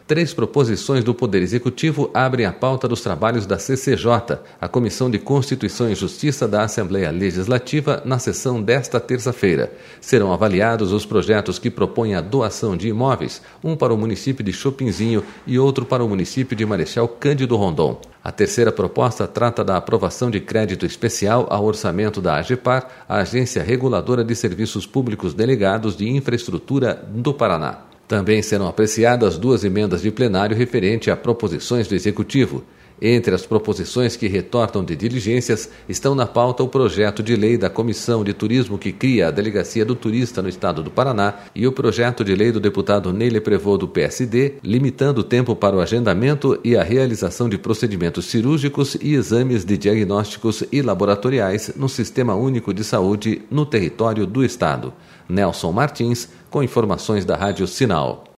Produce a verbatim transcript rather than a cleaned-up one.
Três proposições do Poder Executivo abrem a pauta dos trabalhos da C C J, a Comissão de Constituição e Justiça da Assembleia Legislativa, na sessão desta terça-feira. Serão avaliados os projetos que propõem a doação de imóveis, um para o município de Chopinzinho e outro para o município de Marechal Cândido Rondon. A terceira proposta trata da aprovação de crédito especial ao orçamento da AGEPAR, a Agência Reguladora de Serviços Públicos Delegados de Infraestrutura do Paraná. Também serão apreciadas duas emendas de plenário referente a proposições do Executivo. Entre as proposições que retortam de diligências estão na pauta o projeto de lei da Comissão de Turismo que cria a Delegacia do Turista no Estado do Paraná e o projeto de lei do deputado Neile Prevot do P S D, limitando o tempo para o agendamento e a realização de procedimentos cirúrgicos e exames de diagnósticos e laboratoriais no Sistema Único de Saúde no território do Estado. Nelson Martins, com informações da Rádio Sinal.